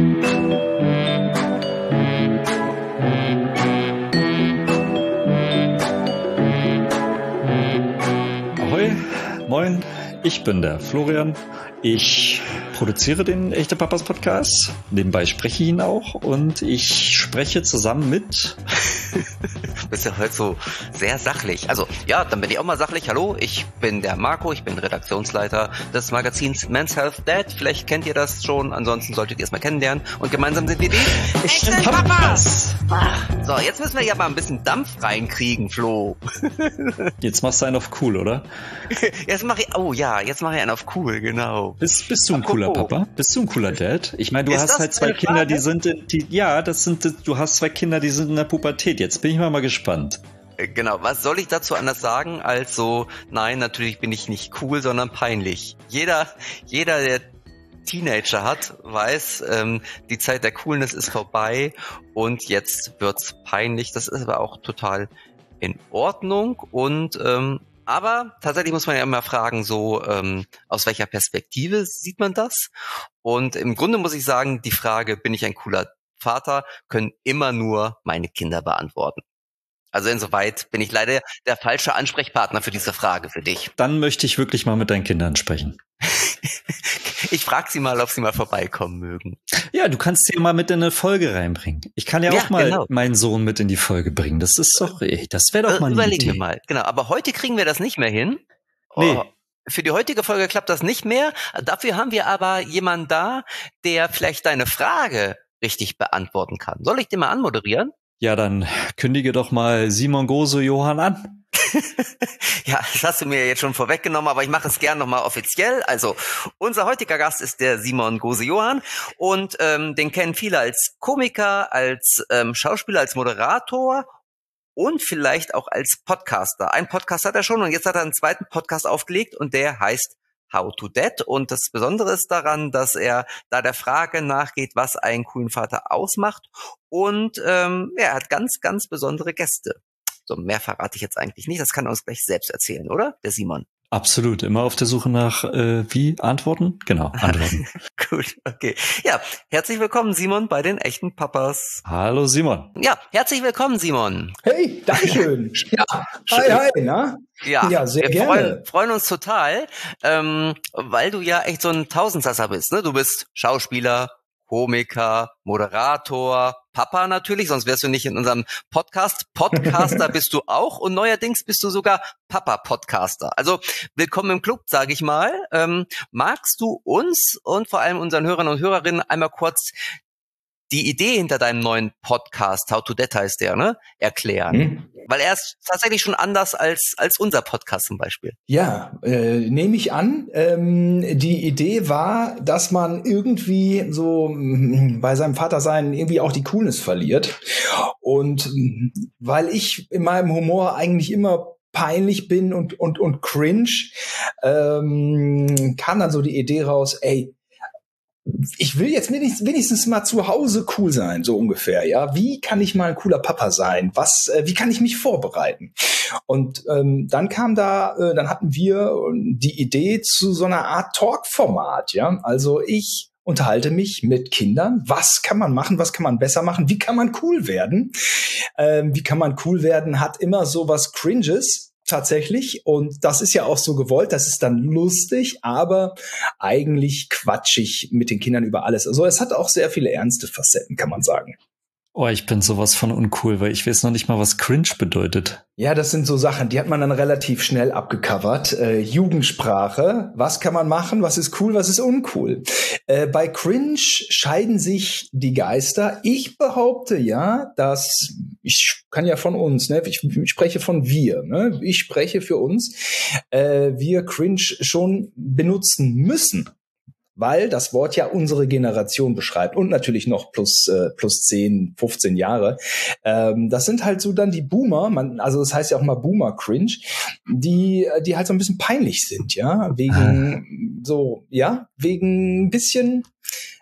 Ahoi, moin, ich bin der Florian. Ich produziere den Echte Papas Podcast. Nebenbei spreche ich ihn auch und ich spreche zusammen mit... Du bist ja heute so sehr sachlich. Also, ja, dann bin ich auch mal sachlich. Hallo, ich bin der Marco, ich bin Redaktionsleiter des Magazins Men's Health Dad. Vielleicht kennt ihr das schon, ansonsten solltet ihr es mal kennenlernen. Und gemeinsam sind wir die Echten Papas. So, jetzt müssen wir ja mal ein bisschen Dampf reinkriegen, Flo. Jetzt machst du einen auf cool, oder? Jetzt mache ich einen auf cool, genau. Bist du ein cooler Papa? Bist du ein cooler Dad? Ich meine, du hast halt zwei Kinder, die sind du hast zwei Kinder, die sind in der Pubertät. Jetzt bin ich mal gespannt. Genau, was soll ich dazu anders sagen als so, nein, natürlich bin ich nicht cool, sondern peinlich. Jeder, der Teenager hat, weiß, die Zeit der Coolness ist vorbei und jetzt wird's peinlich. Das ist aber auch total in Ordnung und aber tatsächlich muss man ja immer fragen, so aus welcher Perspektive sieht man das? Und im Grunde muss ich sagen, die Frage, bin ich ein cooler Vater, können immer nur meine Kinder beantworten. Also insoweit bin ich leider der falsche Ansprechpartner für diese Frage für dich. Dann möchte ich wirklich mal mit deinen Kindern sprechen. Ich frage sie mal, ob sie mal vorbeikommen mögen. Ja, du kannst sie mal mit in eine Folge reinbringen. Ich kann ja auch mal meinen Sohn mit in die Folge bringen. Das ist doch, das wäre doch mal eine Überlegen Idee. wir mal. Genau, aber heute kriegen wir das nicht mehr hin. Nee. Für die heutige Folge klappt das nicht mehr. Dafür haben wir aber jemanden da, der vielleicht deine Frage richtig beantworten kann. Soll ich den mal anmoderieren? Ja, dann kündige doch mal Simon Gose-Johann an. Ja, das hast du mir jetzt schon vorweggenommen, aber ich mache es gern nochmal offiziell. Also, unser heutiger Gast ist der Simon Gose-Johann und den kennen viele als Komiker, als Schauspieler, als Moderator und vielleicht auch als Podcaster. Einen Podcast hat er schon und jetzt hat er einen zweiten Podcast aufgelegt und der heißt How to Dad. Und das Besondere ist daran, dass er da der Frage nachgeht, was einen coolen Vater ausmacht. Und er hat ganz, ganz besondere Gäste. So, mehr verrate ich jetzt eigentlich nicht. Das kann er uns gleich selbst erzählen, oder? Der Simon. Absolut. Immer auf der Suche nach, wie? Antworten? Genau, Antworten. Gut, okay. Ja, herzlich willkommen, Simon, bei den Echten Papas. Hallo, Simon. Ja, herzlich willkommen, Simon. Hey, dankeschön. Ja, hi, na? Ja, sehr wir gerne. freuen uns total, weil du ja echt so ein Tausendsasser bist, ne? Du bist Schauspieler, Komiker, Moderator, Papa natürlich, sonst wärst du nicht in unserem Podcast. Podcaster bist du auch und neuerdings bist du sogar Papa-Podcaster. Also willkommen im Club, sage ich mal. Magst du uns und vor allem unseren Hörern und Hörerinnen einmal kurz die Idee hinter deinem neuen Podcast, How to Dad heißt der, ne, erklären? Weil er ist tatsächlich schon anders als unser Podcast zum Beispiel. Ja, nehme ich an. Die Idee war, dass man irgendwie so bei seinem Vatersein irgendwie auch die Coolness verliert. Und weil ich in meinem Humor eigentlich immer peinlich bin und cringe, kam dann so die Idee raus, ey, ich will jetzt wenigstens mal zu Hause cool sein, so ungefähr, ja. Wie kann ich mal ein cooler Papa sein? Wie kann ich mich vorbereiten? Und dann hatten wir die Idee zu so einer Art Talk-Format, ja. Also ich unterhalte mich mit Kindern. Was kann man machen? Was kann man besser machen? Wie kann man cool werden? Wie kann man cool werden? Hat immer so was Cringes. Tatsächlich. Und das ist ja auch so gewollt. Das ist dann lustig, aber eigentlich quatschig mit den Kindern über alles. Also es hat auch sehr viele ernste Facetten, kann man sagen. Oh, ich bin sowas von uncool, weil ich weiß noch nicht mal, was cringe bedeutet. Ja, das sind so Sachen, die hat man dann relativ schnell abgecovert. Jugendsprache, was kann man machen, was ist cool, was ist uncool. Bei cringe scheiden sich die Geister. Ich behaupte ja, dass, ich kann ja von uns, ne, ich spreche von wir, ne, ich spreche für uns, wir cringe schon benutzen müssen. Weil das Wort ja unsere Generation beschreibt und natürlich noch plus 10, 15 Jahre. Das sind halt so dann die Boomer, also das heißt ja auch mal Boomer-Cringe, die halt so ein bisschen peinlich sind, ja, wegen ein bisschen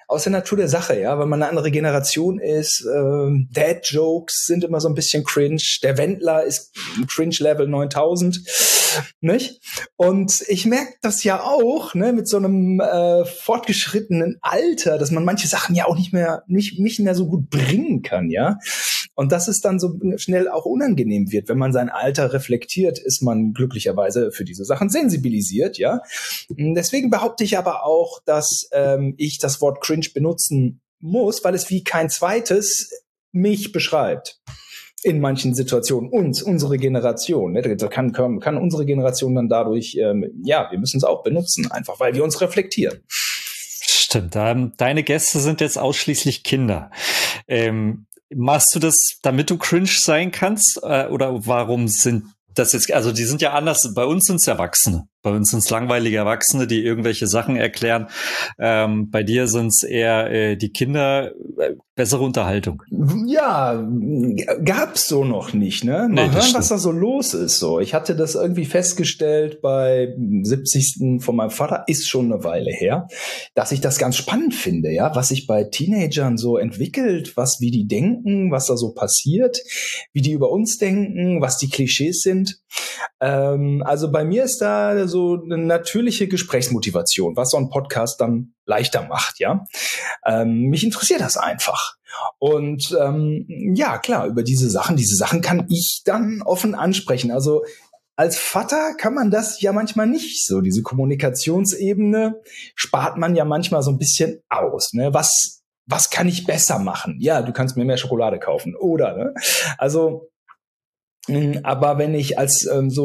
aus der Natur der Sache, ja, weil man eine andere Generation ist. Dad-Jokes sind immer so ein bisschen cringe. Der Wendler ist Cringe-Level 9000, nicht? Und ich merke das ja auch, ne, mit so einem fortgeschrittenen Alter, dass man manche Sachen ja auch nicht mehr so gut bringen kann, ja. Und dass es dann so schnell auch unangenehm wird, wenn man sein Alter reflektiert, ist man glücklicherweise für diese Sachen sensibilisiert, ja. Deswegen behaupte ich aber auch, dass ich das Wort cringe benutzen muss, weil es wie kein zweites mich beschreibt. In manchen Situationen unsere Generation. Ne? Da kann unsere Generation dann dadurch, wir müssen es auch benutzen, einfach weil wir uns reflektieren. Stimmt, deine Gäste sind jetzt ausschließlich Kinder. Machst du das, damit du cringe sein kannst? Oder warum sind das jetzt, also die sind ja anders, bei uns sind es Erwachsene. Bei uns sind es langweilige Erwachsene, die irgendwelche Sachen erklären. Bei dir sind es eher die Kinder, bessere Unterhaltung. Ja, gab's so noch nicht, ne? Mal hören, was da so los ist. So, ich hatte das irgendwie festgestellt bei 70. von meinem Vater, ist schon eine Weile her, dass ich das ganz spannend finde, ja, was sich bei Teenagern so entwickelt, wie die denken, was da so passiert, wie die über uns denken, was die Klischees sind. Also bei mir ist da so eine natürliche Gesprächsmotivation, was so ein Podcast dann leichter macht, ja. Mich interessiert das einfach. Und ja, klar, über diese Sachen kann ich dann offen ansprechen. Also als Vater kann man das ja manchmal nicht so. Diese Kommunikationsebene spart man ja manchmal so ein bisschen aus, ne? Was kann ich besser machen? Ja, du kannst mir mehr Schokolade kaufen, oder? Ne? Also aber wenn ich als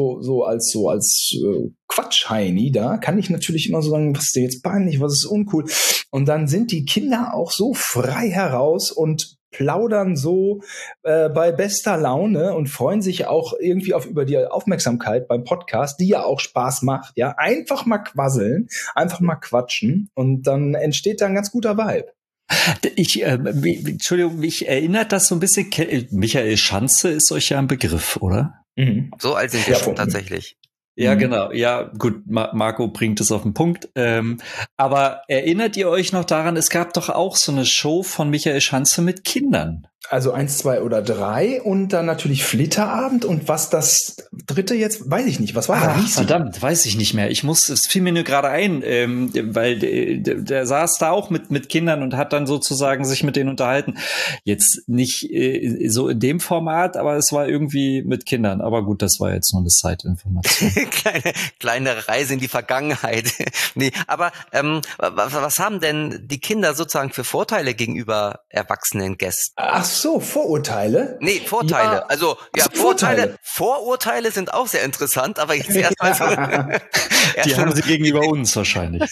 Quatsch-Heini da, kann ich natürlich immer so sagen, was ist dir jetzt peinlich, was ist uncool. Und dann sind die Kinder auch so frei heraus und plaudern so bei bester Laune und freuen sich auch irgendwie über die Aufmerksamkeit beim Podcast, die ja auch Spaß macht. Ja, einfach mal quasseln, einfach mal quatschen und dann entsteht da ein ganz guter Vibe. Entschuldigung, mich erinnert das so ein bisschen, Michael Schanze ist euch ja ein Begriff, oder? Mhm. So alt sind wir schon tatsächlich. Ja, genau. Ja, gut, Marco bringt es auf den Punkt. Aber erinnert ihr euch noch daran, es gab doch auch so eine Show von Michael Schanze mit Kindern. Also 1, 2 oder 3 und dann natürlich Flitterabend und was das dritte jetzt, weiß ich nicht. Was war das? Verdammt, weiß ich nicht mehr. Es fiel mir nur gerade ein, weil der saß da auch mit Kindern und hat dann sozusagen sich mit denen unterhalten. Jetzt nicht so in dem Format, aber es war irgendwie mit Kindern. Aber gut, das war jetzt nur eine Zeitinformation. kleine Reise in die Vergangenheit. Nee, aber was haben denn die Kinder sozusagen für Vorteile gegenüber erwachsenen Gästen? Ach so, Vorurteile? Nee, Vorteile. Ja, also Vorurteile sind auch sehr interessant, aber jetzt erstmal so. Die haben sie gegenüber uns wahrscheinlich.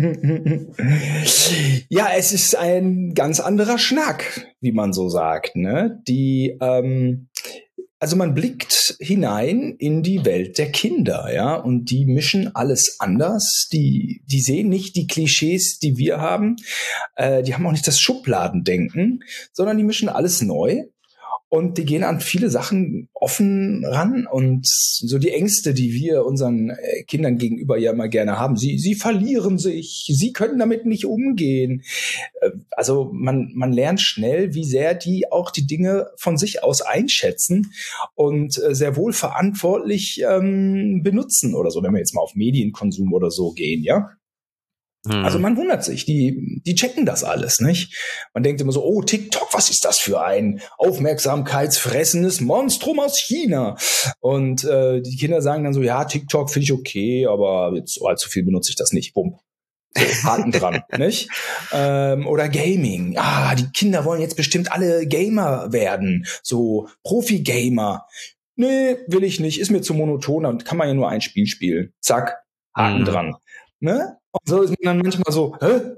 Ja, es ist ein ganz anderer Schnack, wie man so sagt, ne? Also man blickt hinein in die Welt der Kinder, ja, und die mischen alles anders. Die sehen nicht die Klischees, die wir haben. Die haben auch nicht das Schubladendenken, sondern die mischen alles neu. Und die gehen an viele Sachen offen ran und so die Ängste, die wir unseren Kindern gegenüber ja immer gerne haben. Sie verlieren sich, sie können damit nicht umgehen. Also man lernt schnell, wie sehr die auch die Dinge von sich aus einschätzen und sehr wohl verantwortlich benutzen oder so, wenn wir jetzt mal auf Medienkonsum oder so gehen, ja. Also man wundert sich, die checken das alles, nicht? Man denkt immer so, oh, TikTok, was ist das für ein aufmerksamkeitsfressendes Monstrum aus China? Und die Kinder sagen dann so, ja, TikTok finde ich okay, aber jetzt allzu viel benutze ich das nicht. Bumm. So, Haken dran, nicht? Oder Gaming. Die Kinder wollen jetzt bestimmt alle Gamer werden, so Profi-Gamer. Nee, will ich nicht, ist mir zu monoton, dann kann man ja nur ein Spiel spielen. Zack, Haken dran. Ne? Und so ist man dann manchmal so,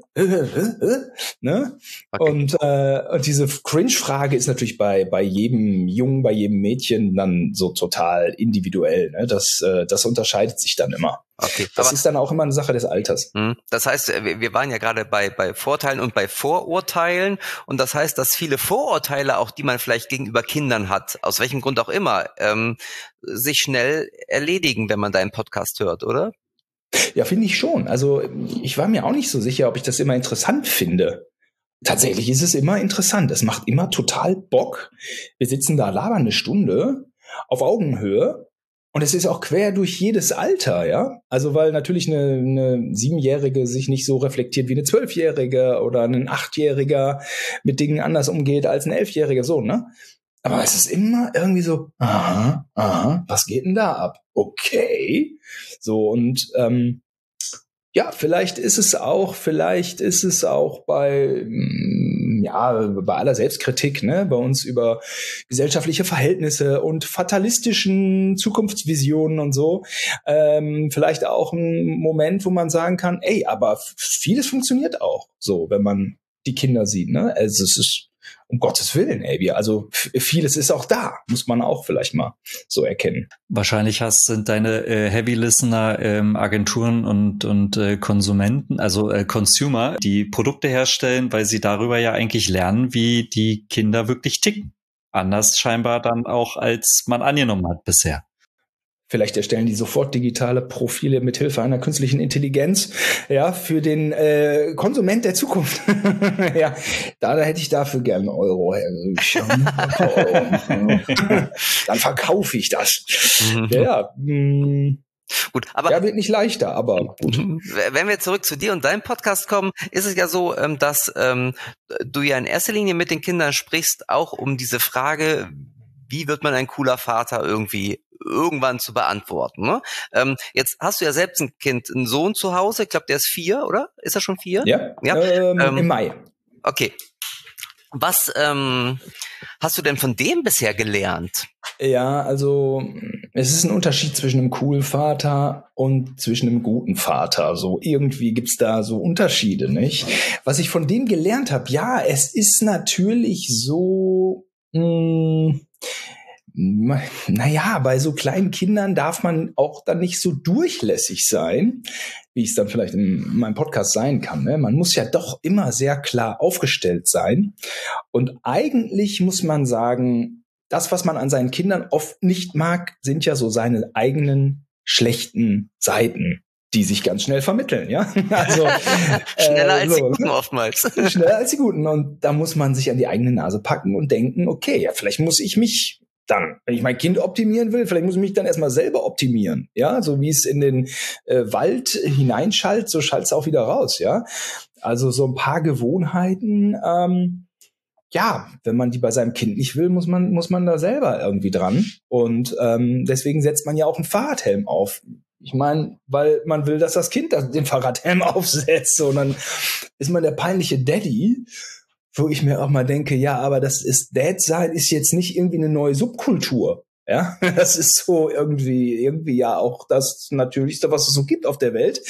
ne? Okay. Und diese Cringe-Frage ist natürlich bei jedem Jungen, bei jedem Mädchen dann so total individuell, ne? Das unterscheidet sich dann immer. Okay. Das ist dann auch immer eine Sache des Alters. Das heißt, wir waren ja gerade bei Vorteilen und bei Vorurteilen. Und das heißt, dass viele Vorurteile, auch die man vielleicht gegenüber Kindern hat, aus welchem Grund auch immer, sich schnell erledigen, wenn man deinen Podcast hört, oder? Ja, finde ich schon. Also ich war mir auch nicht so sicher, ob ich das immer interessant finde. tatsächlich ist es immer interessant. Es macht immer total Bock. Wir sitzen da, labern eine Stunde auf Augenhöhe. Und es ist auch quer durch jedes Alter, ja. Also weil natürlich eine 7-Jährige sich nicht so reflektiert wie eine 12-Jährige oder ein 8-Jähriger mit Dingen anders umgeht als ein 11-Jähriger, so, ne? Aber es ist immer irgendwie so, was geht denn da ab? Okay. So, und ja, vielleicht ist es auch bei aller Selbstkritik, ne, bei uns über gesellschaftliche Verhältnisse und fatalistischen Zukunftsvisionen und so, vielleicht auch ein Moment, wo man sagen kann, ey, aber vieles funktioniert auch so, wenn man die Kinder sieht, ne? Also es ist um Gottes Willen, ey, also vieles ist auch da, muss man auch vielleicht mal so erkennen. Wahrscheinlich sind deine Heavy Listener Agenturen und Konsumenten, also Consumer, die Produkte herstellen, weil sie darüber ja eigentlich lernen, wie die Kinder wirklich ticken. Anders scheinbar dann auch, als man angenommen hat bisher. Vielleicht erstellen die sofort digitale Profile mit Hilfe einer künstlichen Intelligenz, ja, für den Konsument der Zukunft. Ja, da hätte ich dafür gerne €1. Dann verkaufe ich das. Ja. Gut, aber ja, wird nicht leichter, aber gut. Wenn wir zurück zu dir und deinem Podcast kommen, ist es ja so, dass du ja in erster Linie mit den Kindern sprichst, auch um diese Frage, wie wird man ein cooler Vater irgendwann zu beantworten. Ne? Jetzt hast du ja selbst ein Kind, einen Sohn zu Hause. Ich glaube, der ist 4, oder? Ist er schon 4? Ja, im Mai. Okay. Was hast du denn von dem bisher gelernt? Ja, also es ist ein Unterschied zwischen einem coolen Vater und zwischen einem guten Vater. So irgendwie gibt's da so Unterschiede, nicht? Was ich von dem gelernt habe, ja, es ist natürlich so, naja, bei so kleinen Kindern darf man auch dann nicht so durchlässig sein, wie es dann vielleicht in meinem Podcast sein kann. Ne? Man muss ja doch immer sehr klar aufgestellt sein. Und eigentlich muss man sagen, das, was man an seinen Kindern oft nicht mag, sind ja so seine eigenen schlechten Seiten, die sich ganz schnell vermitteln, ja. Also schneller als die Guten oftmals. Schneller als die Guten. Und da muss man sich an die eigene Nase packen und denken, okay, ja, vielleicht muss ich mich dann, wenn ich mein Kind optimieren will, vielleicht muss ich mich dann erstmal selber optimieren, ja, so wie es in den Wald hineinschallt, so schallt es auch wieder raus, ja. Also so ein paar Gewohnheiten, ja, wenn man die bei seinem Kind nicht will, muss man da selber irgendwie dran. Und deswegen setzt man ja auch einen Fahrradhelm auf. Ich meine, weil man will, dass das Kind den Fahrradhelm aufsetzt. So, und dann ist man der peinliche Daddy, wo ich mir auch mal denke, ja, aber Dad sein ist jetzt nicht irgendwie eine neue Subkultur. Ja, das ist so irgendwie ja auch das Natürlichste, was es so gibt auf der Welt.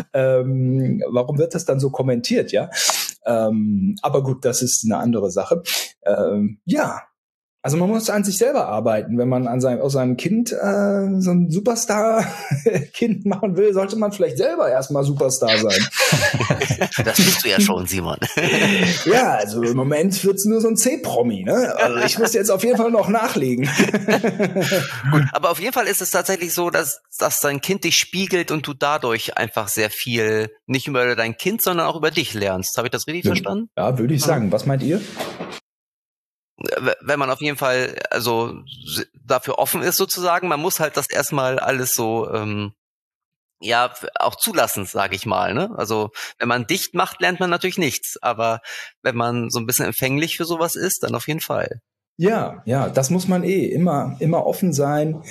Warum wird das dann so kommentiert, ja? Aber gut, das ist eine andere Sache. Ja, also man muss an sich selber arbeiten. Wenn man aus seinem Kind so ein Superstar-Kind machen will, sollte man vielleicht selber erstmal Superstar sein. Das bist du ja schon, Simon. Ja, also im Moment wird's nur so ein C-Promi, ne? Also ich muss jetzt auf jeden Fall noch nachlegen. Gut, aber auf jeden Fall ist es tatsächlich so, dass dein Kind dich spiegelt und du dadurch einfach sehr viel, nicht nur über dein Kind, sondern auch über dich lernst. Habe ich das richtig verstanden? Ja, würde ich sagen. Was meint ihr? Wenn man auf jeden Fall also dafür offen ist sozusagen, man muss halt das erstmal alles so ja auch zulassen, sage ich mal. Ne? Also wenn man dicht macht, lernt man natürlich nichts, aber wenn man so ein bisschen empfänglich für sowas ist, dann auf jeden Fall. Ja, das muss man immer offen sein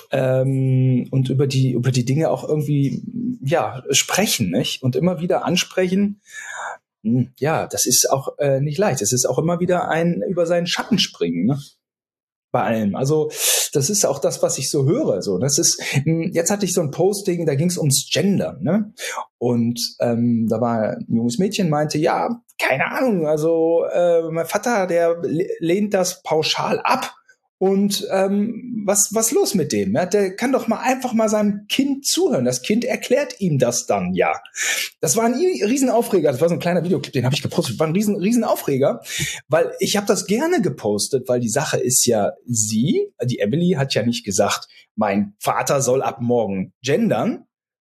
und über die Dinge auch irgendwie sprechen, nicht? Und immer wieder ansprechen. Ja, das ist auch nicht leicht. Es ist auch immer wieder ein über seinen Schatten springen, ne? Bei allem. Also das ist auch das, was ich so höre. So, das ist. Jetzt hatte ich so ein Posting, da ging es ums Gendern, ne? Und da war ein junges Mädchen, meinte, ja, keine Ahnung. Also mein Vater, der lehnt das pauschal ab. Und was los mit dem? Ja, der kann doch mal einfach mal seinem Kind zuhören. Das Kind erklärt ihm das dann, ja. Das war ein Riesenaufreger. Das war so ein kleiner Videoclip, den habe ich gepostet. War ein Riesenaufreger, weil ich habe das gerne gepostet, weil die Sache ist ja, die Emily hat ja nicht gesagt, mein Vater soll ab morgen gendern,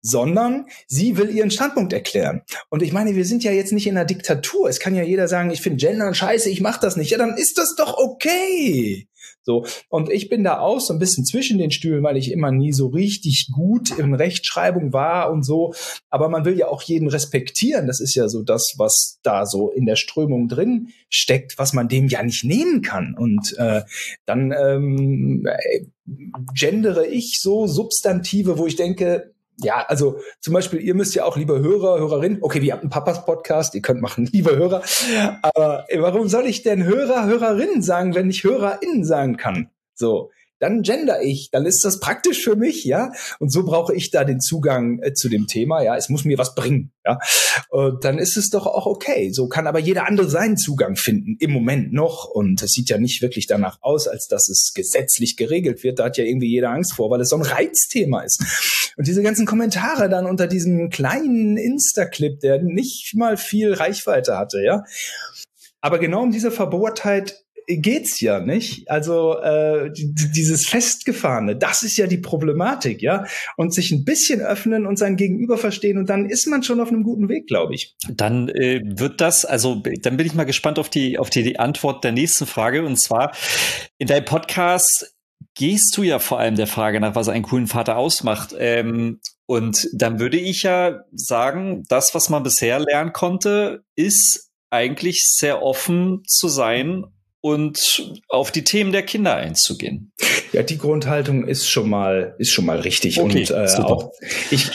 sondern sie will ihren Standpunkt erklären. Und ich meine, wir sind ja jetzt nicht in einer Diktatur. Es kann ja jeder sagen, ich finde Gendern scheiße, ich mach das nicht. Ja, dann ist das doch okay. So. Und ich bin da auch so ein bisschen zwischen den Stühlen, weil ich immer nie so richtig gut in Rechtschreibung war und so. Aber man will ja auch jeden respektieren. Das ist ja so das, was da so in der Strömung drin steckt, was man dem ja nicht nehmen kann. Und dann gendere ich so Substantive, wo ich denke, ja, also zum Beispiel, ihr müsst ja auch, liebe Hörer, Hörerinnen, okay, wir haben einen Papas-Podcast, ihr könnt machen, liebe Hörer, aber warum soll ich denn Hörer, Hörerinnen sagen, wenn ich HörerInnen sagen kann? So, dann gender ich, dann ist das praktisch für mich, ja, und so brauche ich da den Zugang zu dem Thema, ja, es muss mir was bringen, ja, und dann ist es doch auch okay, so kann aber jeder andere seinen Zugang finden, im Moment noch, und es sieht ja nicht wirklich danach aus, als dass es gesetzlich geregelt wird, da hat ja irgendwie jeder Angst vor, weil es so ein Reizthema ist. Und diese ganzen Kommentare dann unter diesem kleinen Insta-Clip, der nicht mal viel Reichweite hatte, ja, aber genau um diese Verbohrtheit geht's ja nicht. Also dieses Festgefahrene, das ist ja die Problematik, ja. Und sich ein bisschen öffnen und sein Gegenüber verstehen und dann ist man schon auf einem guten Weg, glaube ich. Dann wird das, also dann bin ich mal gespannt auf die Antwort der nächsten Frage. Und zwar, in deinem Podcast gehst du ja vor allem der Frage nach, was einen coolen Vater ausmacht. Und dann würde ich ja sagen, das, was man bisher lernen konnte, ist eigentlich sehr offen zu sein und auf die Themen der Kinder einzugehen. Ja, die Grundhaltung ist schon mal richtig. Okay, und auch ich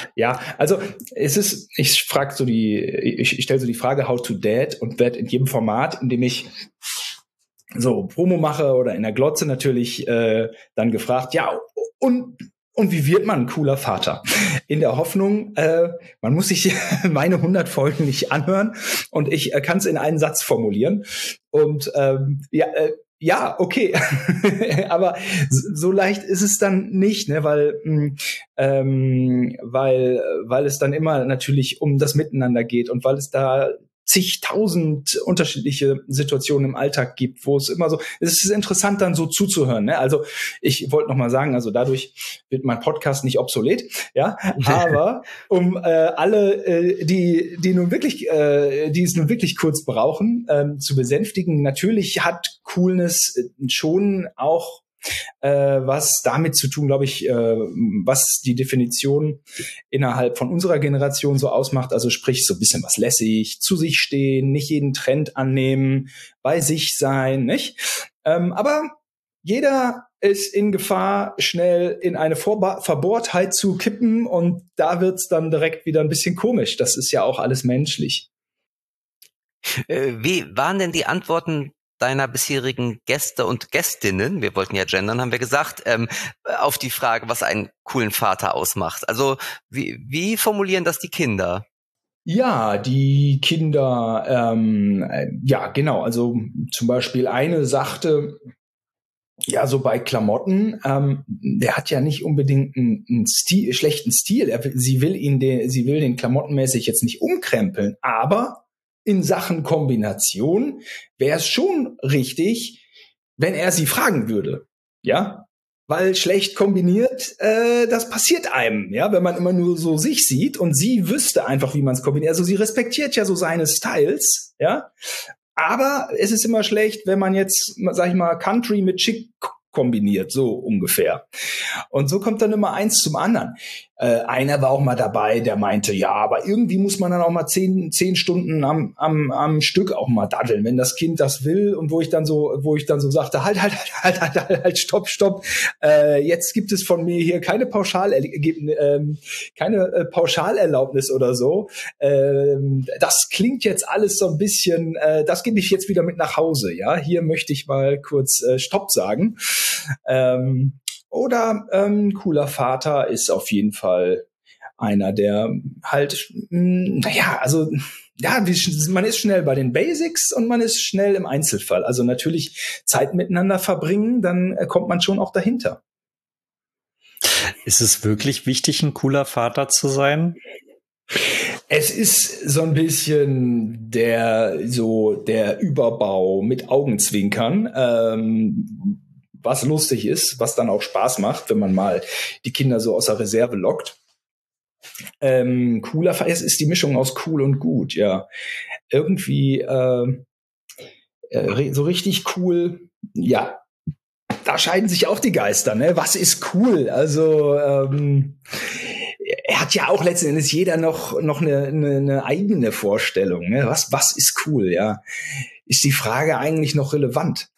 stelle so die Frage How to Dad und werde in jedem Format, in dem ich so Promo mache oder in der Glotze natürlich dann gefragt, ja, und wie wird man ein cooler Vater? In der Hoffnung, man muss sich meine 100 Folgen nicht anhören und ich kann es in einen Satz formulieren. Und ja, okay. Aber so leicht ist es dann nicht, ne? Weil es dann immer natürlich um das Miteinander geht und weil es da zigtausend unterschiedliche Situationen im Alltag gibt, wo es immer so, es ist interessant dann so zuzuhören, ne? Also ich wollte noch mal sagen, also dadurch wird mein Podcast nicht obsolet, ja, aber um alle, die es nun wirklich kurz brauchen, zu besänftigen, natürlich hat Coolness schon auch was damit zu tun, glaube ich, was die Definition innerhalb von unserer Generation so ausmacht, also sprich so ein bisschen was lässig, zu sich stehen, nicht jeden Trend annehmen, bei sich sein, nicht? Aber jeder ist in Gefahr, schnell in eine Verbohrtheit zu kippen und da wird's dann direkt wieder ein bisschen komisch. Das ist ja auch alles menschlich. Wie waren denn die Antworten deiner bisherigen Gäste und Gästinnen, wir wollten ja gendern, haben wir gesagt, auf die Frage, was einen coolen Vater ausmacht? Also wie formulieren das die Kinder? Ja, die Kinder, ja genau, also zum Beispiel eine sagte, ja, so bei Klamotten, der hat ja nicht unbedingt einen schlechten Stil. Sie will den klamottenmäßig jetzt nicht umkrempeln, aber in Sachen Kombination wäre es schon richtig, wenn er sie fragen würde, ja, weil schlecht kombiniert, das passiert einem, ja, wenn man immer nur so sich sieht und sie wüsste einfach, wie man es kombiniert. Also sie respektiert ja so seine Styles, ja, aber es ist immer schlecht, wenn man jetzt, sag ich mal, Country mit Chic kombiniert, so ungefähr. Und so kommt dann immer eins zum anderen. Einer war auch mal dabei, der meinte, ja, aber irgendwie muss man dann auch mal 10 Stunden am Stück auch mal daddeln, wenn das Kind das will. Und wo ich dann so sagte, halt, stopp. Jetzt gibt es von mir hier keine Pauschalerlaubnis oder so. Das klingt jetzt alles so ein bisschen, das gebe ich jetzt wieder mit nach Hause. Ja, hier möchte ich mal kurz Stopp sagen. Oder cooler Vater ist auf jeden Fall einer, der halt, man ist schnell bei den Basics und man ist schnell im Einzelfall. Also natürlich Zeit miteinander verbringen, dann kommt man schon auch dahinter. Ist es wirklich wichtig, ein cooler Vater zu sein? Es ist so ein bisschen der Überbau mit Augenzwinkern, was lustig ist, was dann auch Spaß macht, wenn man mal die Kinder so aus der Reserve lockt. Cooler, es ist die Mischung aus cool und gut, ja. Irgendwie so richtig cool, ja. Da scheiden sich auch die Geister, ne? Was ist cool? Also er hat ja auch letzten Endes jeder noch eine eigene Vorstellung, ne? Was ist cool, ja? Ist die Frage eigentlich noch relevant?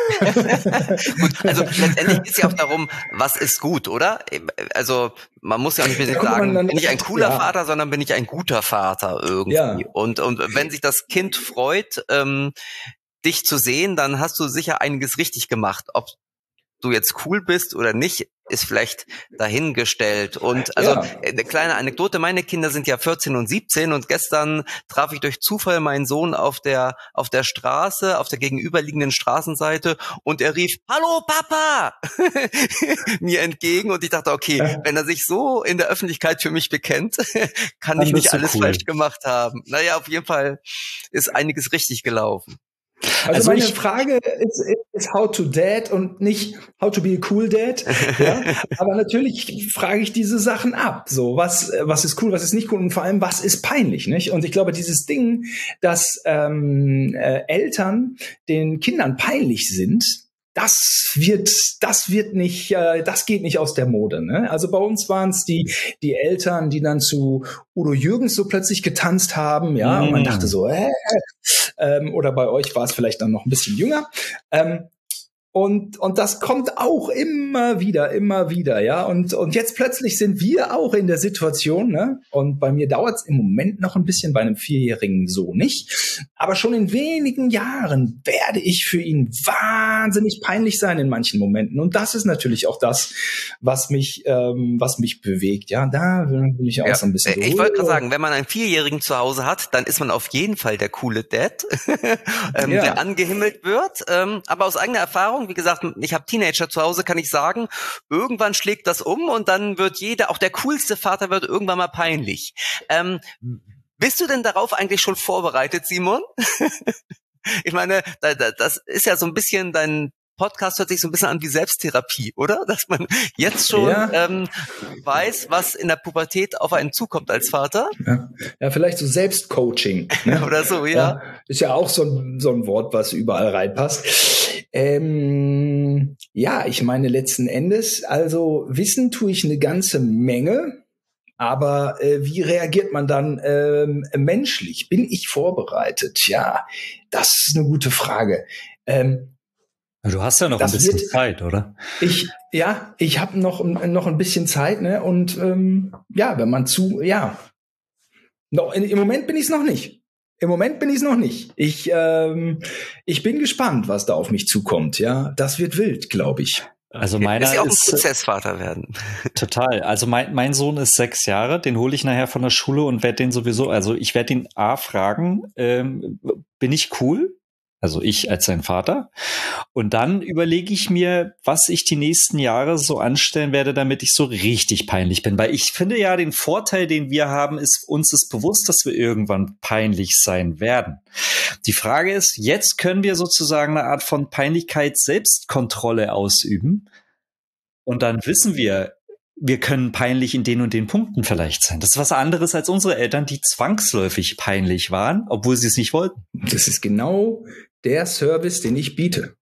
Gut, also letztendlich ist ja auch darum, was ist gut, oder? Also man muss ja auch nicht mehr sagen, bin ich ein cooler Vater, sondern bin ich ein guter Vater irgendwie. Ja. Und wenn sich das Kind freut, dich zu sehen, dann hast du sicher einiges richtig gemacht. Ob du jetzt cool bist oder nicht, ist vielleicht dahingestellt. Und also eine kleine Anekdote, meine Kinder sind ja 14 und 17 und gestern traf ich durch Zufall meinen Sohn auf der Straße, auf der gegenüberliegenden Straßenseite und er rief, Hallo Papa, mir entgegen und ich dachte, okay, wenn er sich so in der Öffentlichkeit für mich bekennt, kann ich nicht alles falsch gemacht haben. Naja, auf jeden Fall ist einiges richtig gelaufen. Also meine Frage ist how to dad und nicht how to be a cool dad. Ja? Aber natürlich frage ich diese Sachen ab. So, was ist cool, was ist nicht cool und vor allem, was ist peinlich, nicht? Und ich glaube, dieses Ding, dass Eltern den Kindern peinlich sind, das geht nicht aus der Mode, ne? Also bei uns waren es die Eltern, die dann zu Udo Jürgens so plötzlich getanzt haben, ja, und man dachte so, oder bei euch war es vielleicht dann noch ein bisschen jünger. Und das kommt auch immer wieder, ja. Und jetzt plötzlich sind wir auch in der Situation, ne? Und bei mir dauert es im Moment noch ein bisschen, bei einem 4-jährigen so nicht. Aber schon in wenigen Jahren werde ich für ihn wahnsinnig peinlich sein in manchen Momenten. Und das ist natürlich auch das, was mich bewegt. Ja, da will ich auch so ein bisschen. Ich wollte gerade sagen, wenn man einen 4-Jährigen zu Hause hat, dann ist man auf jeden Fall der coole Dad, der angehimmelt wird. Aber aus eigener Erfahrung, wie gesagt, ich habe Teenager zu Hause, kann ich sagen, irgendwann schlägt das um und dann wird auch der coolste Vater wird irgendwann mal peinlich. Bist du denn darauf eigentlich schon vorbereitet, Simon? Ich meine, das ist ja so ein bisschen, dein Podcast hört sich so ein bisschen an wie Selbsttherapie, oder? Dass man jetzt schon weiß, was in der Pubertät auf einen zukommt als Vater. Ja, vielleicht so Selbstcoaching. Ne? Oder so, ja. Ist ja auch so ein Wort, was überall reinpasst. Ja, ich meine letzten Endes, also wissen tue ich eine ganze Menge, aber wie reagiert man dann menschlich? Bin ich vorbereitet? Ja, das ist eine gute Frage. Du hast ja noch ein bisschen Zeit, oder? Ich habe noch ein bisschen Zeit, ne? Und wenn man im Moment bin ich es noch nicht. Ich bin gespannt, was da auf mich zukommt. Ja, das wird wild, glaube ich. Also meiner ist ja auch ein Prozessvater werden. Total. Also mein Sohn ist 6 Jahre, den hole ich nachher von der Schule und werde den sowieso, also ich werde ihn fragen, bin ich cool? Also ich als sein Vater. Und dann überlege ich mir, was ich die nächsten Jahre so anstellen werde, damit ich so richtig peinlich bin. Weil ich finde ja, den Vorteil, den wir haben, uns ist bewusst, dass wir irgendwann peinlich sein werden. Die Frage ist, jetzt können wir sozusagen eine Art von Peinlichkeits-Selbstkontrolle ausüben. Und dann wissen wir können peinlich in den und den Punkten vielleicht sein. Das ist was anderes als unsere Eltern, die zwangsläufig peinlich waren, obwohl sie es nicht wollten. Das ist genau der Service, den ich biete.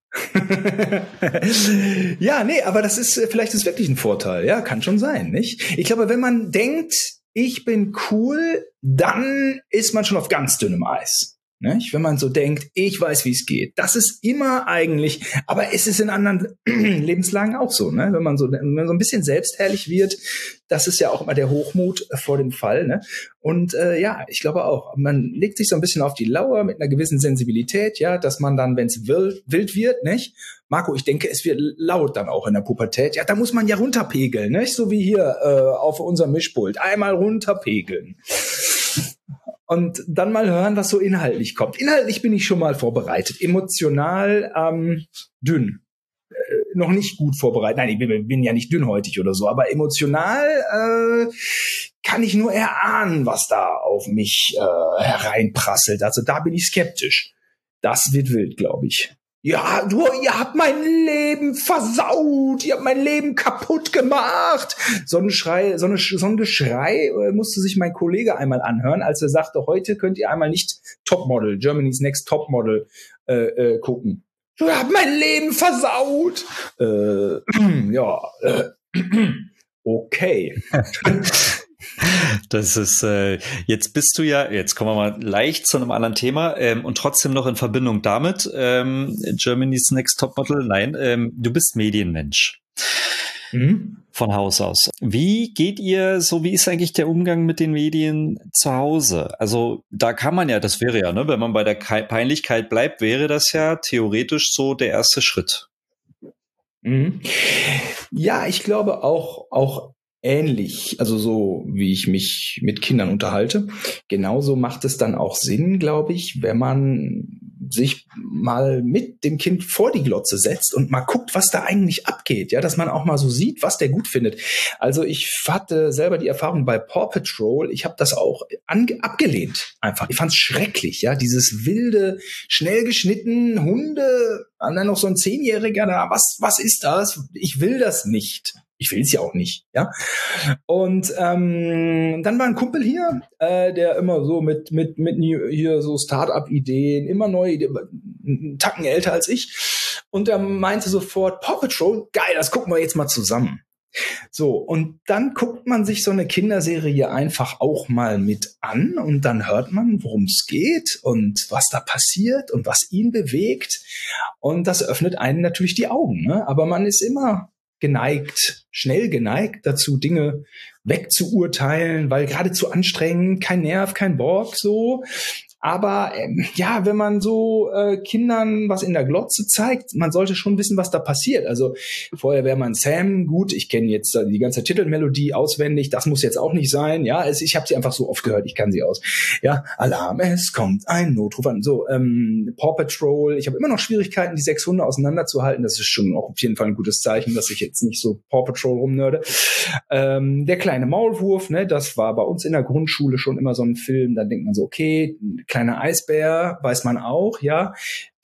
Ja, nee, aber vielleicht ist wirklich ein Vorteil. Ja, kann schon sein, nicht? Ich glaube, wenn man denkt, ich bin cool, dann ist man schon auf ganz dünnem Eis. Nicht? Wenn man so denkt, ich weiß, wie es geht. Das ist immer eigentlich, aber es ist in anderen Lebenslagen auch so, ne? Wenn man so ein bisschen selbstherrlich wird, das ist ja auch immer der Hochmut vor dem Fall, ne? Und ich glaube auch, man legt sich so ein bisschen auf die Lauer mit einer gewissen Sensibilität, ja, dass man dann, wenn es wild wird, nicht? Marco, ich denke, es wird laut dann auch in der Pubertät. Ja, da muss man ja runterpegeln, nicht? So wie hier auf unserem Mischpult. Einmal runterpegeln. Und dann mal hören, was so inhaltlich kommt. Inhaltlich bin ich schon mal vorbereitet. Emotional dünn. Noch nicht gut vorbereitet. Nein, ich bin ja nicht dünnhäutig oder so. Aber emotional kann ich nur erahnen, was da auf mich hereinprasselt. Also da bin ich skeptisch. Das wird wild, glaube ich. Ja, ihr habt mein Leben versaut, ihr habt mein Leben kaputt gemacht. So ein Geschrei musste sich mein Kollege einmal anhören, als er sagte, heute könnt ihr einmal nicht Topmodel, Germany's Next Topmodel gucken. Du hast mein Leben versaut. Okay. Das ist, jetzt bist du ja, jetzt kommen wir mal leicht zu einem anderen Thema und trotzdem noch in Verbindung damit, Germany's Next Topmodel, nein, du bist Medienmensch. Von Haus aus. Wie geht ihr, wie ist eigentlich der Umgang mit den Medien zu Hause? Also da kann man ja, das wäre ja, ne, wenn man bei der Peinlichkeit bleibt, wäre das ja theoretisch so der erste Schritt. Ja, ich glaube auch ähnlich, also so wie ich mich mit Kindern unterhalte. Genauso macht es dann auch Sinn, glaube ich, wenn man sich mal mit dem Kind vor die Glotze setzt und mal guckt, was da eigentlich abgeht, ja, dass man auch mal so sieht, was der gut findet. Also ich hatte selber die Erfahrung bei Paw Patrol, ich habe das auch abgelehnt einfach. Ich fand es schrecklich, ja, dieses wilde, schnell geschnitten Hunde, und dann noch so ein 10-Jähriger da, was ist das? Ich will das nicht. Ich will es ja auch nicht, ja. Und dann war ein Kumpel hier, der immer so mit hier so Start-up-Ideen, immer neue Ideen, einen Tacken älter als ich. Und er meinte sofort, Paw Patrol, geil, das gucken wir jetzt mal zusammen. So, und dann guckt man sich so eine Kinderserie einfach auch mal mit an und dann hört man, worum es geht und was da passiert und was ihn bewegt. Und das öffnet einen natürlich die Augen, ne? Aber man ist immer schnell geneigt dazu, Dinge wegzuurteilen, weil geradezu anstrengend, kein Nerv, kein Bock, so. Aber ja, wenn man so Kindern was in der Glotze zeigt, man sollte schon wissen, was da passiert. Also Feuerwehrmann Sam, gut, ich kenne jetzt die ganze Titelmelodie auswendig, das muss jetzt auch nicht sein. Ja, ich habe sie einfach so oft gehört, ich kann sie aus. Ja, Alarm, es kommt ein Notruf an. So, Paw Patrol, ich habe immer noch Schwierigkeiten, die 6 Hunde auseinanderzuhalten. Das ist schon auch auf jeden Fall ein gutes Zeichen, dass ich jetzt nicht so Paw Patrol rumnörde. Der kleine Maulwurf, ne, das war bei uns in der Grundschule schon immer so ein Film. Dann denkt man so, okay, kleiner Eisbär, weiß man auch, ja,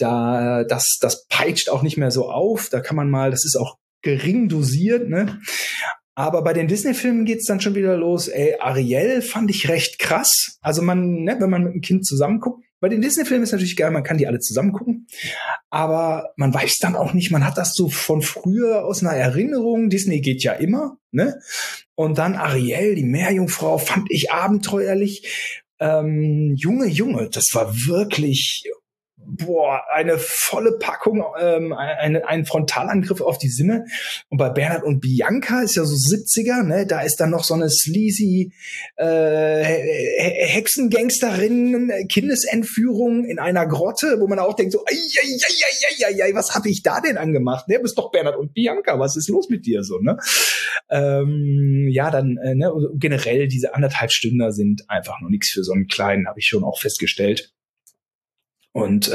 das peitscht auch nicht mehr so auf, da kann man mal, das ist auch gering dosiert, ne, aber bei den Disney-Filmen geht's dann schon wieder los, Ariel fand ich recht krass, also wenn man mit einem Kind zusammen guckt, bei den Disney-Filmen ist natürlich geil, man kann die alle zusammen gucken, aber man weiß dann auch nicht, man hat das so von früher aus einer Erinnerung, Disney geht ja immer, ne, und dann Ariel, die Meerjungfrau, fand ich abenteuerlich. Junge, das war wirklich, eine volle Packung, ein Frontalangriff auf die Sinne. Und bei Bernhard und Bianca ist ja so 70er, ne, da ist dann noch so eine sleazy Hexengangsterin, Kindesentführung in einer Grotte, wo man auch denkt so, was habe ich da denn angemacht? Ne, bist doch Bernhard und Bianca, was ist los mit dir so, ne? Ne, generell diese 1,5 Stunden sind einfach noch nichts für so einen Kleinen, habe ich schon auch festgestellt. Und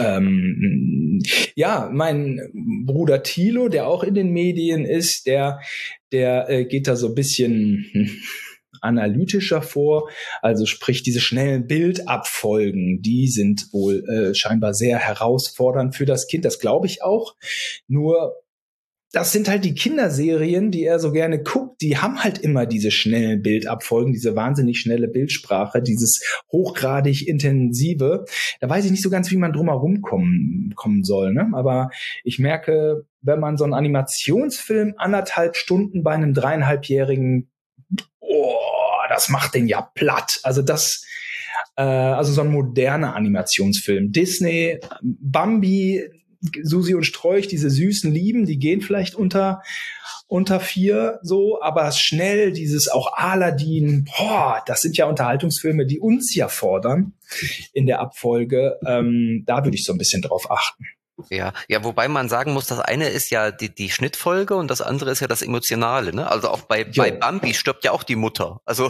mein Bruder Thilo, der auch in den Medien ist, der geht da so ein bisschen analytischer vor. Also sprich, diese schnellen Bildabfolgen, die sind wohl scheinbar sehr herausfordernd für das Kind. Das glaube ich auch. Nur das sind halt die Kinderserien, die er so gerne guckt, die haben halt immer diese schnellen Bildabfolgen, diese wahnsinnig schnelle Bildsprache, dieses hochgradig intensive. Da weiß ich nicht so ganz, wie man drum herum kommen soll, ne? Aber ich merke, wenn man so einen Animationsfilm 1,5 Stunden bei einem 3,5-Jährigen, das macht den ja platt. Also also so ein moderner Animationsfilm. Disney, Bambi, Susi und Strolch, diese süßen Lieben, die gehen vielleicht unter 4 so, aber schnell dieses auch Aladdin, das sind ja Unterhaltungsfilme, die uns ja fordern in der Abfolge. Da würde ich so ein bisschen drauf achten. Ja, wobei man sagen muss, das eine ist ja die Schnittfolge und das andere ist ja das Emotionale, ne? Also auch bei Bambi stirbt ja auch die Mutter. Also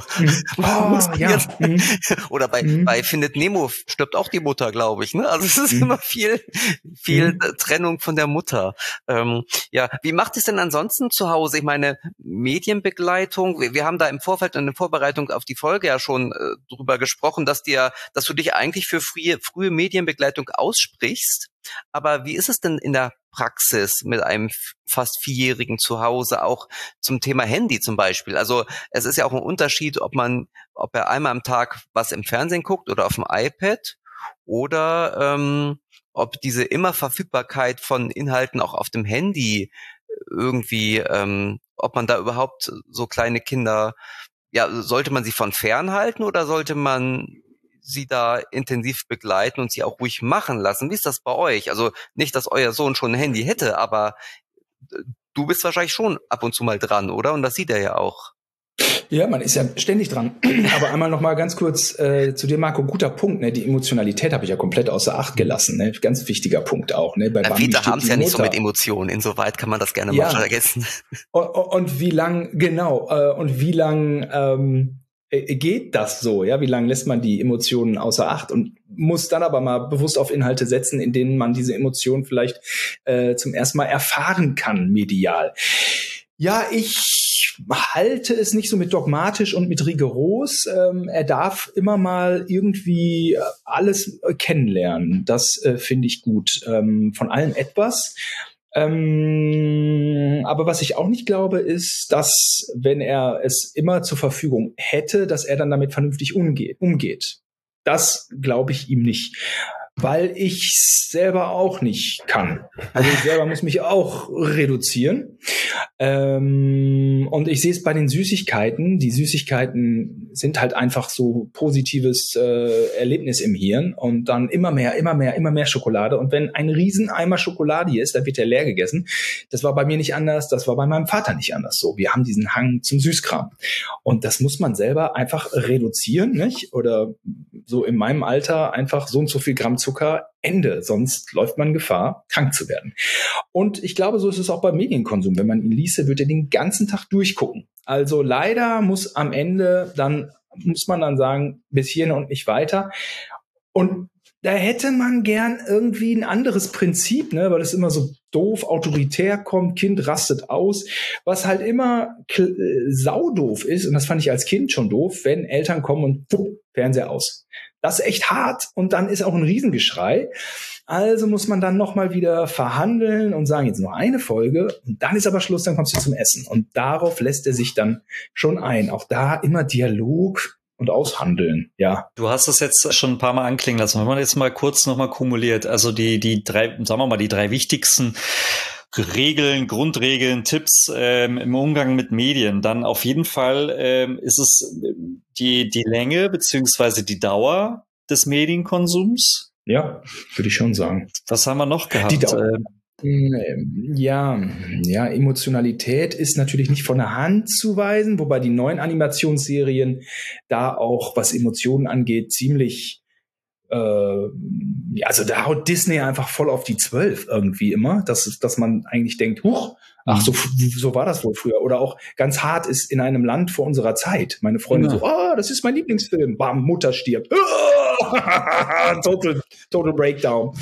oder bei Findet Nemo stirbt auch die Mutter, glaube ich, ne? Also es ist immer viel Trennung von der Mutter. Wie macht es denn ansonsten zu Hause? Ich meine, Medienbegleitung, wir haben da im Vorfeld in der Vorbereitung auf die Folge ja schon drüber gesprochen, dass du dich eigentlich für frühe Medienbegleitung aussprichst. Aber wie ist es denn in der Praxis mit einem fast 4-Jährigen zu Hause, auch zum Thema Handy zum Beispiel? Also es ist ja auch ein Unterschied, ob er einmal am Tag was im Fernsehen guckt oder auf dem iPad oder ob diese Immerverfügbarkeit von Inhalten auch auf dem Handy irgendwie, ob man da überhaupt so kleine Kinder, ja, sollte man sie von fernhalten oder sollte man sie da intensiv begleiten und sie auch ruhig machen lassen? Wie ist das bei euch? Also nicht, dass euer Sohn schon ein Handy hätte, aber du bist wahrscheinlich schon ab und zu mal dran, oder? Und das sieht er ja auch. Ja, man ist ja ständig dran. Aber einmal noch mal ganz kurz zu dir, Marco, guter Punkt. Ne? Die Emotionalität habe ich ja komplett außer Acht gelassen. Ne? Ganz wichtiger Punkt auch. Ne? Bei Väter haben es ja nicht so mit Emotionen. Insoweit kann man das gerne mal vergessen. Und wie lang, genau, und wie lang geht das so? Ja, wie lange lässt man die Emotionen außer Acht und muss dann aber mal bewusst auf Inhalte setzen, in denen man diese Emotionen vielleicht zum ersten Mal erfahren kann, medial. Ja, ich halte es nicht so mit dogmatisch und mit rigoros. Er darf immer mal irgendwie alles kennenlernen. Das finde ich gut. Von allem etwas. Aber was ich auch nicht glaube, ist, dass, wenn er es immer zur Verfügung hätte, dass er dann damit vernünftig umgeht. Das glaube ich ihm nicht. Weil ich selber auch nicht kann. Also ich selber muss mich auch reduzieren. Und ich sehe es bei den Süßigkeiten. Die Süßigkeiten sind halt einfach so positives Erlebnis im Hirn und dann immer mehr Schokolade. Und wenn ein Rieseneimer Schokolade hier ist, dann wird der leer gegessen. Das war bei mir nicht anders, das war bei meinem Vater nicht anders so. Wir haben diesen Hang zum Süßkram. Und das muss man selber einfach reduzieren, nicht? Oder so in meinem Alter einfach so und so viel Gramm Zucker, Ende. Sonst läuft man Gefahr, krank zu werden. Und ich glaube, so ist es auch beim Medienkonsum. Wenn man ihn ließe, wird er den ganzen Tag durchgucken. Also leider muss man dann sagen, bis hierhin und nicht weiter. Und da hätte man gern irgendwie ein anderes Prinzip, ne, weil es immer so doof autoritär kommt, Kind rastet aus, was halt immer saudoof ist, und das fand ich als Kind schon doof, wenn Eltern kommen und Fernseher aus. Das ist echt hart und dann ist auch ein Riesengeschrei. Also muss man dann nochmal wieder verhandeln und sagen, jetzt noch eine Folge und dann ist aber Schluss, dann kommst du zum Essen. Und darauf lässt er sich dann schon ein. Auch da immer Dialog und aushandeln, ja. Du hast es jetzt schon ein paar Mal anklingen lassen. Wenn man jetzt mal kurz nochmal kumuliert, also die drei, sagen wir mal, die 3 wichtigsten Regeln, Grundregeln, Tipps im Umgang mit Medien, dann auf jeden Fall ist es die Länge beziehungsweise die Dauer des Medienkonsums. Ja, würde ich schon sagen. Was haben wir noch gehabt? Die Dauer. Ja, Emotionalität ist natürlich nicht von der Hand zu weisen, wobei die neuen Animationsserien da auch, was Emotionen angeht, ziemlich also da haut Disney einfach voll auf die 12 irgendwie immer, dass man eigentlich denkt, huch, ach, so war das wohl früher. Oder auch ganz hart ist in einem Land vor unserer Zeit. Meine Freundin so, das ist mein Lieblingsfilm. Bam, Mutter stirbt. Total Breakdown.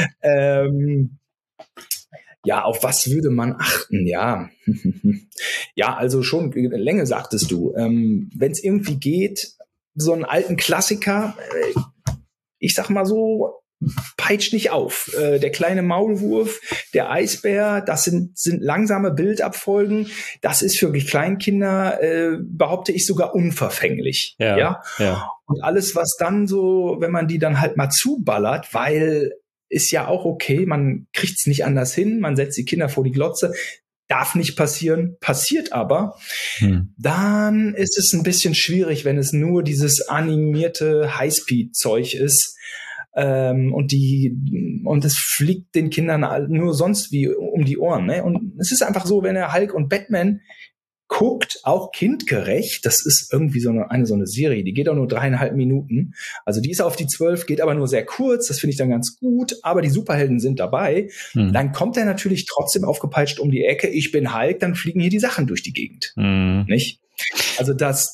Ja, auf was würde man achten? Ja, ja, also schon Länge, sagtest du. Wenn es irgendwie geht, so einen alten Klassiker, ich sag mal so, peitscht nicht auf. Der kleine Maulwurf, der Eisbär, das sind langsame Bildabfolgen. Das ist für Kleinkinder, behaupte ich, sogar unverfänglich. Ja. Und alles, was dann so, wenn man die dann halt mal zuballert, weil ist ja auch okay, man kriegt's nicht anders hin, man setzt die Kinder vor die Glotze, darf nicht passieren, passiert aber, dann ist es ein bisschen schwierig, wenn es nur dieses animierte Highspeed-Zeug ist, und es fliegt den Kindern nur sonst wie um die Ohren, ne? Und es ist einfach so, wenn er Hulk und Batman guckt, auch kindgerecht, das ist irgendwie so eine Serie, die geht auch nur 3,5 Minuten, also die ist auf die 12, geht aber nur sehr kurz, das finde ich dann ganz gut, aber die Superhelden sind dabei, dann kommt er natürlich trotzdem aufgepeitscht um die Ecke, ich bin Hulk, dann fliegen hier die Sachen durch die Gegend, nicht? Also das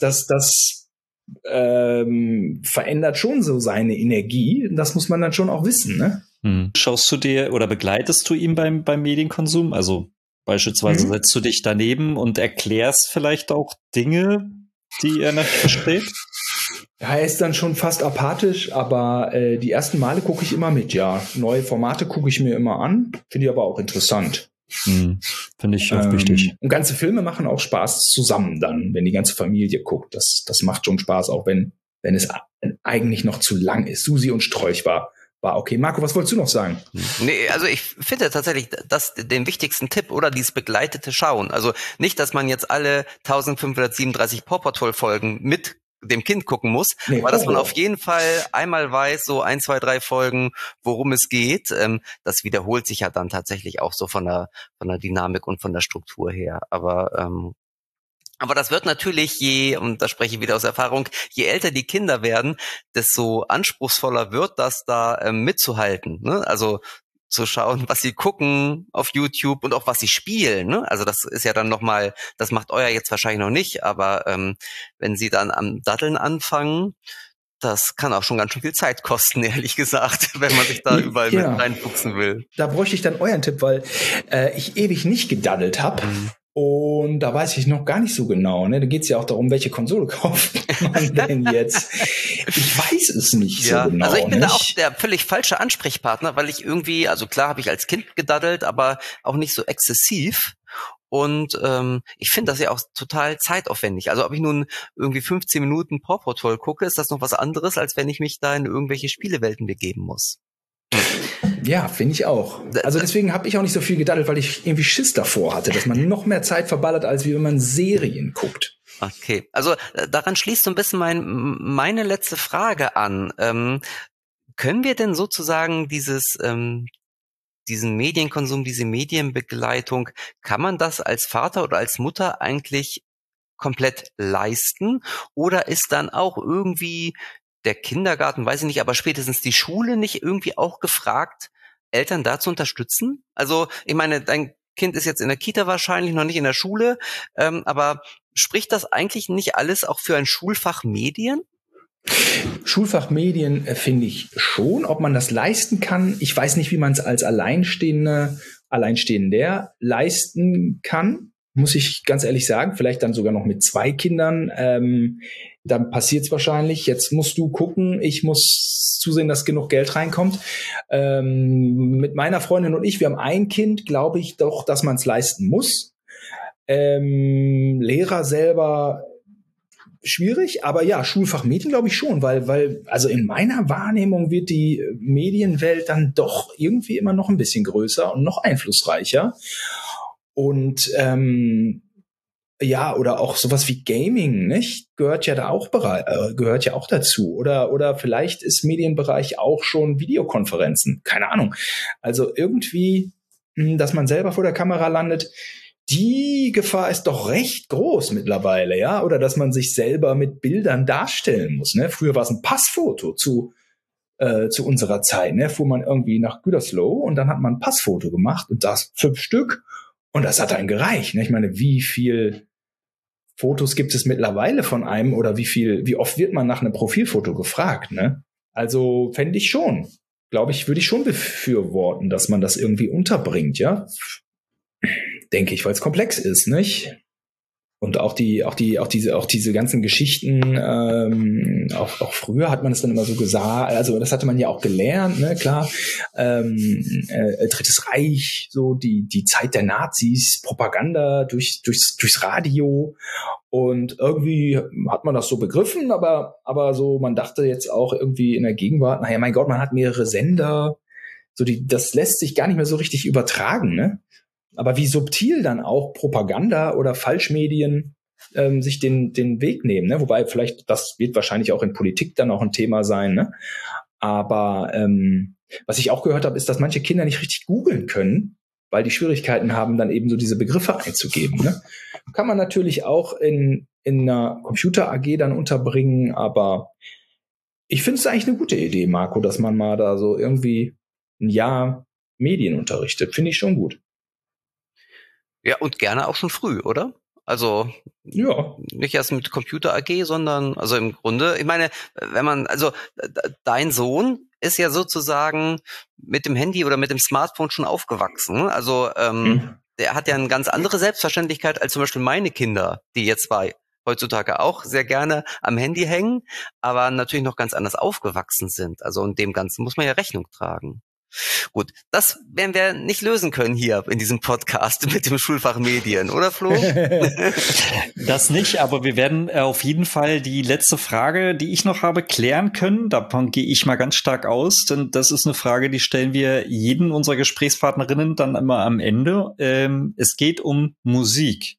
verändert schon so seine Energie, das muss man dann schon auch wissen, ne? Schaust du dir oder begleitest du ihn beim Medienkonsum, also beispielsweise setzt du dich daneben und erklärst vielleicht auch Dinge, die er nicht versteht? Ja, er ist dann schon fast apathisch, aber die ersten Male gucke ich immer mit, ja. Neue Formate gucke ich mir immer an, finde ich aber auch interessant. Finde ich auch wichtig. Und ganze Filme machen auch Spaß zusammen dann, wenn die ganze Familie guckt. Das macht schon Spaß, auch wenn es eigentlich noch zu lang ist. Susi und Strolch war okay. Marco, was wolltest du noch sagen? Nee, also ich finde tatsächlich den wichtigsten Tipp oder dieses begleitete Schauen. Also nicht, dass man jetzt alle 1537 Paw Patrol Folgen mit dem Kind gucken muss, aber dass man auf jeden Fall einmal weiß, so 1, 2, 3 Folgen, worum es geht. Das wiederholt sich ja dann tatsächlich auch so von der Dynamik und von der Struktur her. Aber das wird natürlich und da spreche ich wieder aus Erfahrung, je älter die Kinder werden, desto anspruchsvoller wird das da mitzuhalten. Ne? Also zu schauen, was sie gucken auf YouTube und auch was sie spielen. Ne? Also das ist ja dann nochmal, das macht euer jetzt wahrscheinlich noch nicht, aber wenn sie dann am Daddeln anfangen, das kann auch schon ganz schön viel Zeit kosten, ehrlich gesagt, wenn man sich da überall mit reinfuchsen will. Da bräuchte ich dann euren Tipp, weil ich ewig nicht gedaddelt habe. Und da weiß ich noch gar nicht so genau. Ne? Da geht es ja auch darum, welche Konsole kauft man denn jetzt. Ich weiß es nicht so genau. Also ich bin da auch der völlig falsche Ansprechpartner, weil ich irgendwie, also klar habe ich als Kind gedaddelt, aber auch nicht so exzessiv. Und ich finde das ja auch total zeitaufwendig. Also ob ich nun irgendwie 15 Minuten Paw Patrol gucke, ist das noch was anderes, als wenn ich mich da in irgendwelche Spielewelten begeben muss. Ja, finde ich auch. Also deswegen habe ich auch nicht so viel gedaddelt, weil ich irgendwie Schiss davor hatte, dass man noch mehr Zeit verballert, als wie wenn man Serien guckt. Okay, also daran schließt so ein bisschen meine letzte Frage an. Können wir denn sozusagen diesen Medienkonsum, diese Medienbegleitung, kann man das als Vater oder als Mutter eigentlich komplett leisten? Oder ist dann auch irgendwie der Kindergarten, weiß ich nicht, aber spätestens die Schule nicht irgendwie auch gefragt, Eltern da zu unterstützen? Also ich meine, dein Kind ist jetzt in der Kita wahrscheinlich, noch nicht in der Schule, aber spricht das eigentlich nicht alles auch für ein Schulfach Medien? Schulfach Medien finde ich schon, ob man das leisten kann. Ich weiß nicht, wie man es als Alleinstehender leisten kann, muss ich ganz ehrlich sagen. Vielleicht dann sogar noch mit 2 Kindern. Dann passiert es wahrscheinlich. Jetzt musst du gucken, ich muss zusehen, dass genug Geld reinkommt. Mit meiner Freundin und ich, wir haben ein Kind, glaube ich doch, dass man es leisten muss. Lehrer selber schwierig, aber ja, Schulfach Medien glaube ich schon, weil also in meiner Wahrnehmung wird die Medienwelt dann doch irgendwie immer noch ein bisschen größer und noch einflussreicher. Und ja, oder auch sowas wie Gaming, nicht? Gehört ja auch dazu. Oder vielleicht ist Medienbereich auch schon Videokonferenzen. Keine Ahnung. Also irgendwie, dass man selber vor der Kamera landet, die Gefahr ist doch recht groß mittlerweile, ja? Oder dass man sich selber mit Bildern darstellen muss, ne? Früher war es ein Passfoto zu unserer Zeit, ne? Fuhr man irgendwie nach Gütersloh und dann hat man ein Passfoto gemacht und das 5 Stück. Und das hat dann gereicht. Ne? Ich meine, wie viel Fotos gibt es mittlerweile von einem oder wie oft wird man nach einem Profilfoto gefragt? Ne? Also fände ich schon. Glaube ich, würde ich schon befürworten, dass man das irgendwie unterbringt, ja? Denke ich, weil es komplex ist, nicht? Und auch diese ganzen Geschichten, auch früher hat man es dann immer so gesagt, also das hatte man ja auch gelernt, ne, klar, Drittes Reich, so die Zeit der Nazis, Propaganda durchs Radio und irgendwie hat man das so begriffen, aber so, man dachte jetzt auch irgendwie in der Gegenwart, naja, mein Gott, man hat mehrere Sender, so das lässt sich gar nicht mehr so richtig übertragen, ne? Aber wie subtil dann auch Propaganda oder Falschmedien sich den Weg nehmen, ne? Wobei vielleicht, das wird wahrscheinlich auch in Politik dann auch ein Thema sein, ne? Aber was ich auch gehört habe, ist, dass manche Kinder nicht richtig googeln können, weil die Schwierigkeiten haben, dann eben so diese Begriffe einzugeben, ne? Kann man natürlich auch in einer Computer-AG dann unterbringen, aber ich finde es eigentlich eine gute Idee, Marco, dass man mal da so irgendwie ein Jahr Medien unterrichtet. Finde ich schon gut. Ja, und gerne auch schon früh, oder? Also ja, nicht erst mit Computer AG, sondern also im Grunde, ich meine, dein Sohn ist ja sozusagen mit dem Handy oder mit dem Smartphone schon aufgewachsen. Also der hat ja eine ganz andere Selbstverständlichkeit als zum Beispiel meine Kinder, die jetzt 2 heutzutage auch sehr gerne am Handy hängen, aber natürlich noch ganz anders aufgewachsen sind. Also und dem Ganzen muss man ja Rechnung tragen. Gut, das werden wir nicht lösen können hier in diesem Podcast mit dem Schulfach Medien, oder Flo? Das nicht, aber wir werden auf jeden Fall die letzte Frage, die ich noch habe, klären können. Davon gehe ich mal ganz stark aus, denn das ist eine Frage, die stellen wir jeden unserer Gesprächspartnerinnen dann immer am Ende. Es geht um Musik.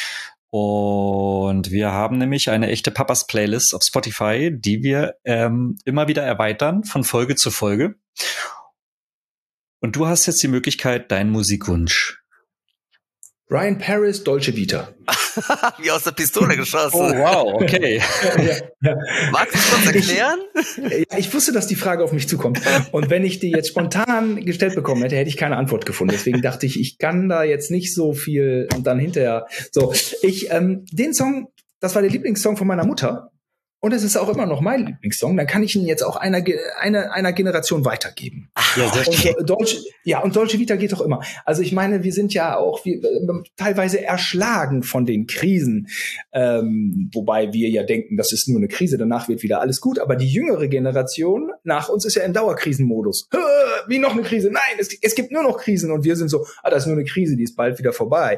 Und wir haben nämlich eine echte Papas-Playlist auf Spotify, die wir immer wieder erweitern von Folge zu Folge. Und du hast jetzt die Möglichkeit, deinen Musikwunsch. Ryan Paris, Dolce Vita. Wie aus der Pistole geschossen. Oh, wow, okay. Ja. Magst du es kurz erklären? Ich wusste, dass die Frage auf mich zukommt. Und wenn ich die jetzt spontan gestellt bekommen hätte, hätte ich keine Antwort gefunden. Deswegen dachte ich, ich kann da jetzt nicht so viel und dann hinterher. So, den Song, das war der Lieblingssong von meiner Mutter. Und es ist auch immer noch mein Lieblingssong. Dann kann ich ihn jetzt auch einer Generation weitergeben. Ja, sehr schön. Und Dolce Vita geht doch immer. Also ich meine, wir sind ja auch teilweise erschlagen von den Krisen. Wobei wir ja denken, das ist nur eine Krise, danach wird wieder alles gut. Aber die jüngere Generation nach uns ist ja im Dauerkrisenmodus. Wie noch eine Krise? Nein, es gibt nur noch Krisen. Und wir sind so, das ist nur eine Krise, die ist bald wieder vorbei.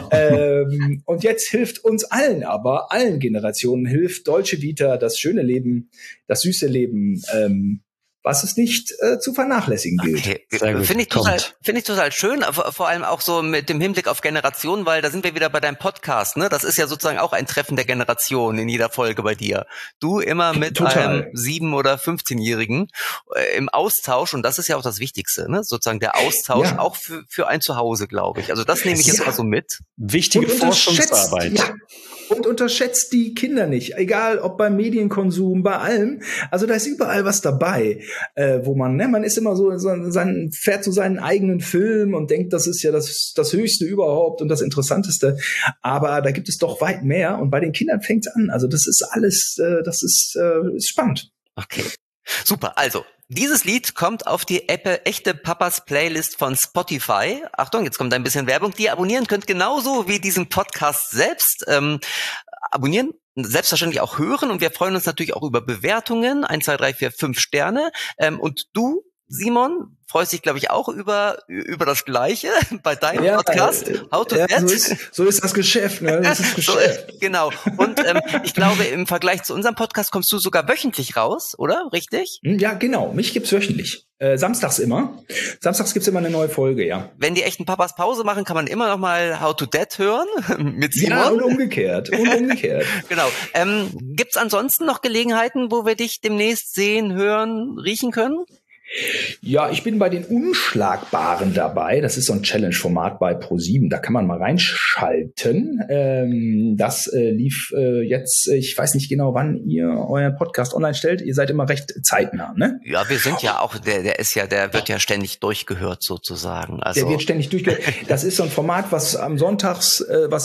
Und jetzt hilft uns allen Generationen hilft Dolce Vita, das schöne Leben, das süße Leben, was es nicht zu vernachlässigen gilt. Okay. Finde ich total schön, vor allem auch so mit dem Hinblick auf Generationen, weil da sind wir wieder bei deinem Podcast, ne? Das ist ja sozusagen auch ein Treffen der Generationen in jeder Folge bei dir. Du immer mit einem 7- oder 15-Jährigen im Austausch, und das ist ja auch das Wichtigste, ne? Sozusagen der Austausch auch für ein Zuhause, glaube ich. Also das nehme ich jetzt mal so mit. Wichtige Forschungsarbeit. Ja. Und unterschätzt die Kinder nicht, egal ob beim Medienkonsum, bei allem. Also da ist überall was dabei, wo man ist immer fährt so seinen eigenen Film und denkt, das ist ja das Höchste überhaupt und das Interessanteste. Aber da gibt es doch weit mehr und bei den Kindern fängt es an. Also das ist alles, ist spannend. Okay, super. Also dieses Lied kommt auf die echte Papas Playlist von Spotify. Achtung, jetzt kommt ein bisschen Werbung, die ihr abonnieren könnt, genauso wie diesen Podcast selbst. Abonnieren, selbstverständlich auch hören, und wir freuen uns natürlich auch über Bewertungen, 1, 2, 3, 4, 5 Sterne. Und du, Simon, freust dich, glaube ich, auch über das Gleiche bei deinem Podcast. How to Get. So ist das Geschäft, ne? Das ist Geschäft. Genau. Und ich glaube, im Vergleich zu unserem Podcast kommst du sogar wöchentlich raus, oder? Richtig? Ja, genau. Mich gibt's wöchentlich. Samstags immer. Samstags gibt's immer eine neue Folge, ja. Wenn die echten Papas Pause machen, kann man immer noch mal How to Dad hören mit Simon. Ja, und umgekehrt. Genau. Gibt's ansonsten noch Gelegenheiten, wo wir dich demnächst sehen, hören, riechen können? Ja, ich bin bei den Unschlagbaren dabei. Das ist so ein Challenge-Format bei ProSieben. Da kann man mal reinschalten. Das lief jetzt, ich weiß nicht genau, wann ihr euren Podcast online stellt. Ihr seid immer recht zeitnah, ne? Ja, wir sind ja auch, der wird ja ständig durchgehört sozusagen. Also. Der wird ständig durchgehört. Das ist so ein Format, was sonntags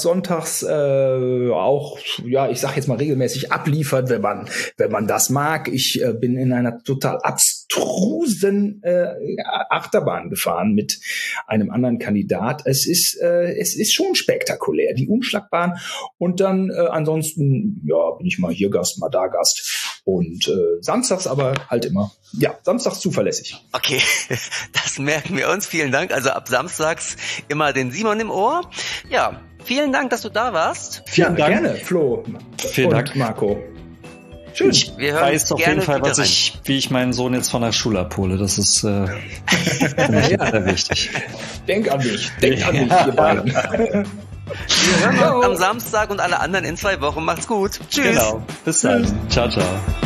auch, ja, ich sag jetzt mal regelmäßig abliefert, wenn man das mag. Ich bin in einer total abstrusen Achterbahn gefahren mit einem anderen Kandidat. Es ist schon spektakulär, die Unschlagbahn. Und dann ansonsten, ja, bin ich mal hier Gast, mal da Gast. Und samstags aber halt immer, ja, samstags zuverlässig. Okay, das merken wir uns. Vielen Dank. Also ab samstags immer den Simon im Ohr. Ja, vielen Dank, dass du da warst. Vielen Dank. Gerne, Flo. Vielen Dank, Marco. Schön. Ich weiß auf jeden Fall, wie ich meinen Sohn jetzt von der Schule abhole. Das ist für mich sehr wichtig. Denk an mich, ihr beiden. Wir hören uns am Samstag und alle anderen in 2 Wochen. Macht's gut. Tschüss. Genau. Bis dann. Ciao, ciao.